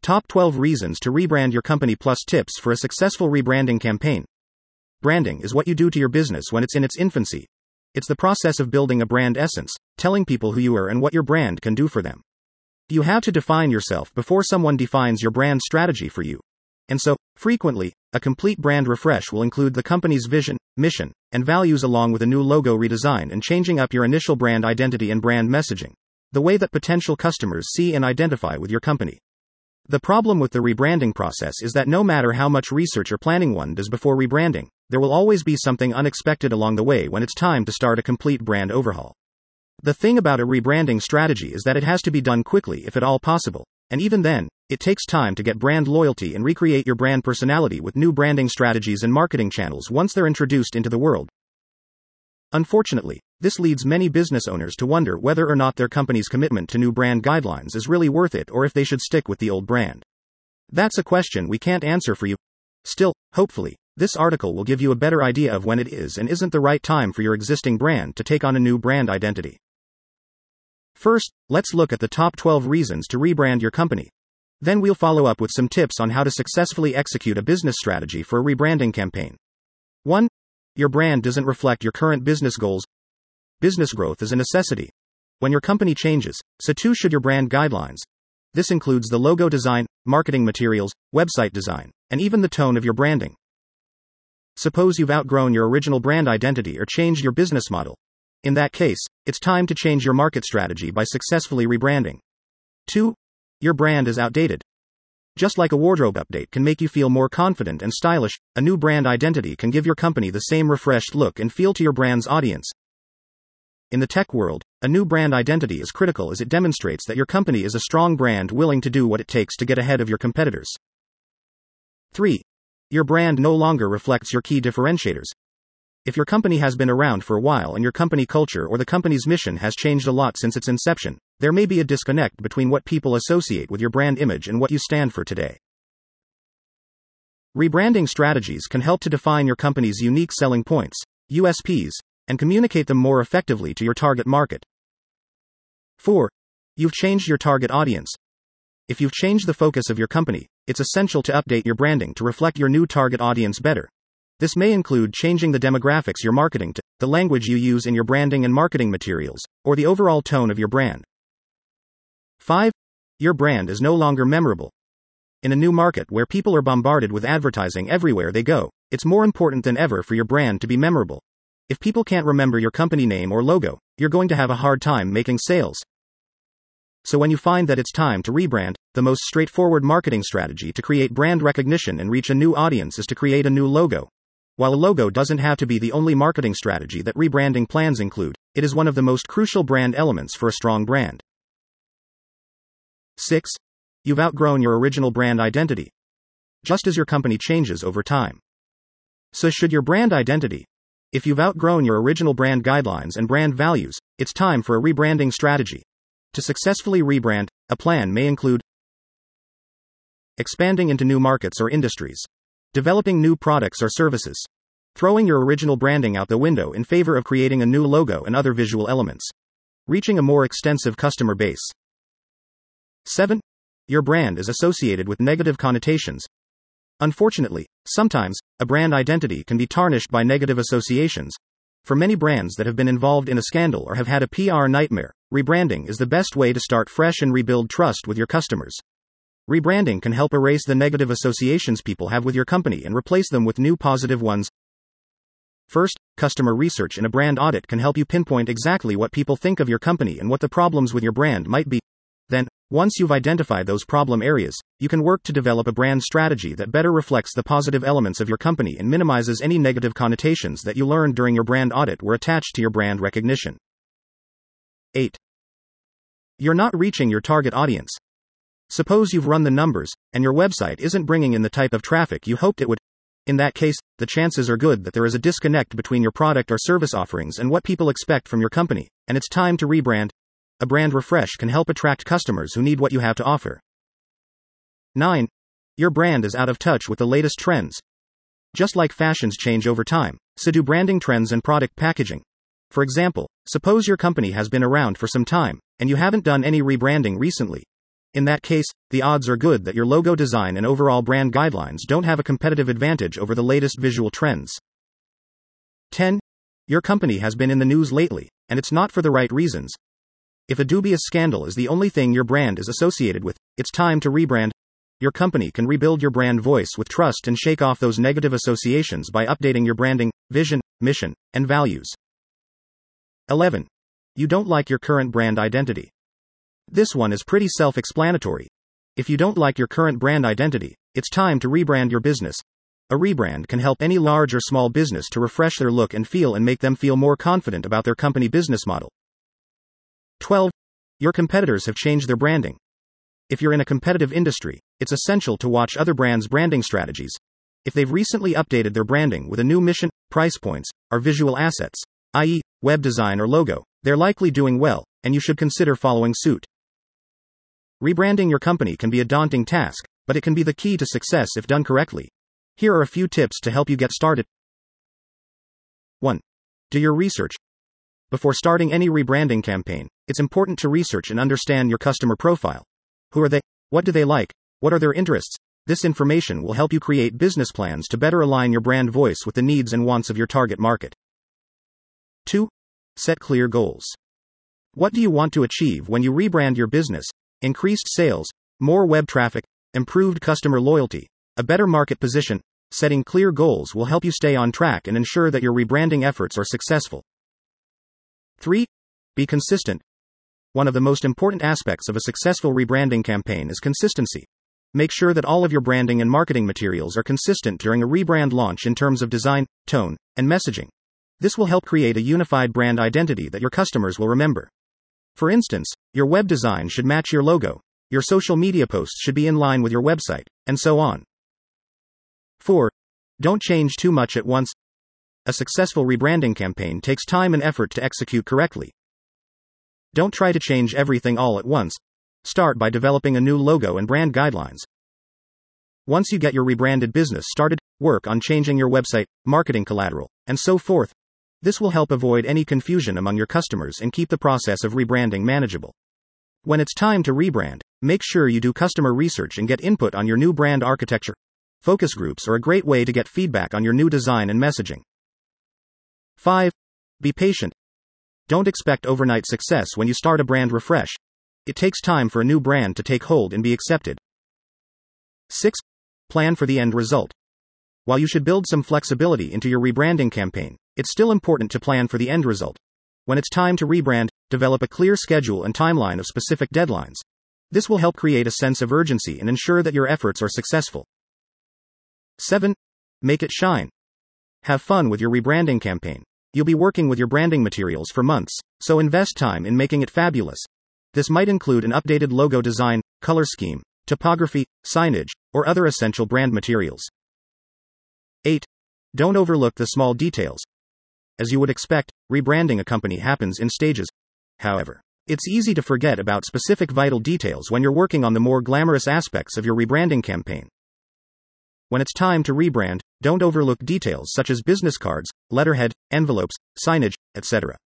Top 12 reasons to rebrand your company plus tips for a successful rebranding campaign. Branding is what you do to your business when it's in its infancy. It's the process of building a brand essence, telling people who you are and what your brand can do for them. You have to define yourself before someone defines your brand strategy for you. And so, frequently, a complete brand refresh will include the company's vision, mission, and values along with a new logo redesign and changing up your initial brand identity and brand messaging, the way that potential customers see and identify with your company. The problem with the rebranding process is that no matter how much research or planning one does before rebranding, there will always be something unexpected along the way when it's time to start a complete brand overhaul. The thing about a rebranding strategy is that it has to be done quickly if at all possible, and even then, it takes time to get brand loyalty and recreate your brand personality with new branding strategies and marketing channels once they're introduced into the world. Unfortunately, this leads many business owners to wonder whether or not their company's commitment to new brand guidelines is really worth it or if they should stick with the old brand. That's a question we can't answer for you. Still, hopefully, this article will give you a better idea of when it is and isn't the right time for your existing brand to take on a new brand identity. First, let's look at the top 12 reasons to rebrand your company. Then we'll follow up with some tips on how to successfully execute a business strategy for a rebranding campaign. 1. Your brand doesn't reflect your current business goals. Business growth is a necessity. When your company changes, so too should your brand guidelines. This includes the logo design, marketing materials, website design, and even the tone of your branding. Suppose you've outgrown your original brand identity or changed your business model. In that case, it's time to change your market strategy by successfully rebranding. 2. Your brand is outdated. Just like a wardrobe update can make you feel more confident and stylish, a new brand identity can give your company the same refreshed look and feel to your brand's audience. In the tech world, a new brand identity is critical as it demonstrates that your company is a strong brand willing to do what it takes to get ahead of your competitors. 3. Your brand no longer reflects your key differentiators. If your company has been around for a while and your company culture or the company's mission has changed a lot since its inception, there may be a disconnect between what people associate with your brand image and what you stand for today. Rebranding strategies can help to define your company's unique selling points, USPs, and communicate them more effectively to your target market. 4. You've changed your target audience. If you've changed the focus of your company, it's essential to update your branding to reflect your new target audience better. This may include changing the demographics you're marketing to, the language you use in your branding and marketing materials, or the overall tone of your brand. 5. Your brand is no longer memorable. In a new market where people are bombarded with advertising everywhere they go, it's more important than ever for your brand to be memorable. If people can't remember your company name or logo, you're going to have a hard time making sales. So when you find that it's time to rebrand, the most straightforward marketing strategy to create brand recognition and reach a new audience is to create a new logo. While a logo doesn't have to be the only marketing strategy that rebranding plans include, it is one of the most crucial brand elements for a strong brand. 6. You've outgrown your original brand identity. Just as your company changes over time, so should your brand identity. If you've outgrown your original brand guidelines and brand values, it's time for a rebranding strategy. To successfully rebrand, a plan may include expanding into new markets or industries, developing new products or services, throwing your original branding out the window in favor of creating a new logo and other visual elements, reaching a more extensive customer base. 7. Your brand is associated with negative connotations. Unfortunately, sometimes, a brand identity can be tarnished by negative associations. For many brands that have been involved in a scandal or have had a PR nightmare, rebranding is the best way to start fresh and rebuild trust with your customers. Rebranding can help erase the negative associations people have with your company and replace them with new positive ones. First, customer research in a brand audit can help you pinpoint exactly what people think of your company and what the problems with your brand might be. Then, once you've identified those problem areas, you can work to develop a brand strategy that better reflects the positive elements of your company and minimizes any negative connotations that you learned during your brand audit were attached to your brand recognition. 8. You're not reaching your target audience. Suppose you've run the numbers, and your website isn't bringing in the type of traffic you hoped it would. In that case, the chances are good that there is a disconnect between your product or service offerings and what people expect from your company, and it's time to rebrand. A brand refresh can help attract customers who need what you have to offer. 9. Your brand is out of touch with the latest trends. Just like fashions change over time, so do branding trends and product packaging. For example, suppose your company has been around for some time, and you haven't done any rebranding recently. In that case, the odds are good that your logo design and overall brand guidelines don't have a competitive advantage over the latest visual trends. 10. Your company has been in the news lately, and it's not for the right reasons. If a dubious scandal is the only thing your brand is associated with, it's time to rebrand. Your company can rebuild your brand voice with trust and shake off those negative associations by updating your branding, vision, mission, and values. 11. You don't like your current brand identity. This one is pretty self-explanatory. If you don't like your current brand identity, it's time to rebrand your business. A rebrand can help any large or small business to refresh their look and feel and make them feel more confident about their company business model. 12. Your competitors have changed their branding. If you're in a competitive industry, it's essential to watch other brands' branding strategies. If they've recently updated their branding with a new mission, price points, or visual assets, i.e., web design or logo, they're likely doing well, and you should consider following suit. Rebranding your company can be a daunting task, but it can be the key to success if done correctly. Here are a few tips to help you get started. 1. Do your research. Before starting any rebranding campaign, it's important to research and understand your customer profile. Who are they? What do they like? What are their interests? This information will help you create business plans to better align your brand voice with the needs and wants of your target market. 2. Set clear goals. What do you want to achieve when you rebrand your business? Increased sales, more web traffic, improved customer loyalty, a better market position. Setting clear goals will help you stay on track and ensure that your rebranding efforts are successful. 3. Be consistent. One of the most important aspects of a successful rebranding campaign is consistency. Make sure that all of your branding and marketing materials are consistent during a rebrand launch in terms of design, tone, and messaging. This will help create a unified brand identity that your customers will remember. For instance, your web design should match your logo, your social media posts should be in line with your website, and so on. 4. Don't change too much at once. A successful rebranding campaign takes time and effort to execute correctly. Don't try to change everything all at once. Start by developing a new logo and brand guidelines. Once you get your rebranded business started, work on changing your website, marketing collateral, and so forth. This will help avoid any confusion among your customers and keep the process of rebranding manageable. When it's time to rebrand, make sure you do customer research and get input on your new brand architecture. Focus groups are a great way to get feedback on your new design and messaging. 5. Be patient. Don't expect overnight success when you start a brand refresh. It takes time for a new brand to take hold and be accepted. 6. Plan for the end result. While you should build some flexibility into your rebranding campaign, it's still important to plan for the end result. When it's time to rebrand, develop a clear schedule and timeline of specific deadlines. This will help create a sense of urgency and ensure that your efforts are successful. 7. Make it shine. Have fun with your rebranding campaign. You'll be working with your branding materials for months, so invest time in making it fabulous. This might include an updated logo design, color scheme, typography, signage, or other essential brand materials. 8. Don't overlook the small details. As you would expect, rebranding a company happens in stages. However, it's easy to forget about specific vital details when you're working on the more glamorous aspects of your rebranding campaign. When it's time to rebrand, don't overlook details such as business cards, letterhead, envelopes, signage, etc.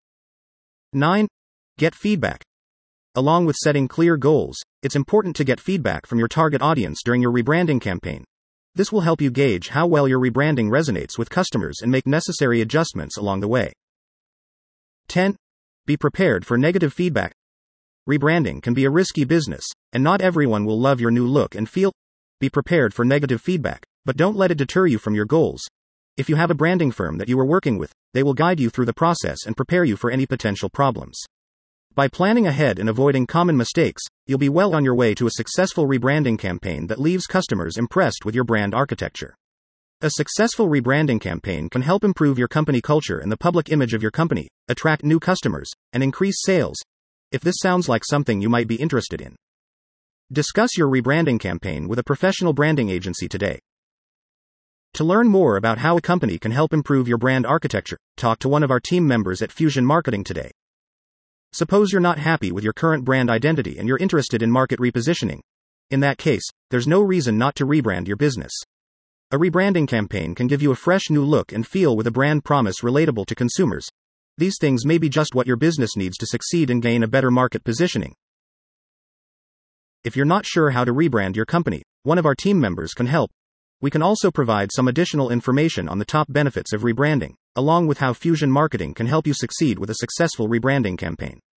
9. Get feedback. Along with setting clear goals, it's important to get feedback from your target audience during your rebranding campaign. This will help you gauge how well your rebranding resonates with customers and make necessary adjustments along the way. 10. Be prepared for negative feedback. Rebranding can be a risky business, and not everyone will love your new look and feel. Be prepared for negative feedback, but don't let it deter you from your goals. If you have a branding firm that you are working with, they will guide you through the process and prepare you for any potential problems. By planning ahead and avoiding common mistakes, you'll be well on your way to a successful rebranding campaign that leaves customers impressed with your brand architecture. A successful rebranding campaign can help improve your company culture and the public image of your company, attract new customers, and increase sales. If this sounds like something you might be interested in, discuss your rebranding campaign with a professional branding agency today. To learn more about how a company can help improve your brand architecture, talk to one of our team members at Fusion Marketing today. Suppose you're not happy with your current brand identity and you're interested in market repositioning. In that case, there's no reason not to rebrand your business. A rebranding campaign can give you a fresh new look and feel with a brand promise relatable to consumers. These things may be just what your business needs to succeed and gain a better market positioning. If you're not sure how to rebrand your company, one of our team members can help. We can also provide some additional information on the top benefits of rebranding, along with how Fusion Marketing can help you succeed with a successful rebranding campaign.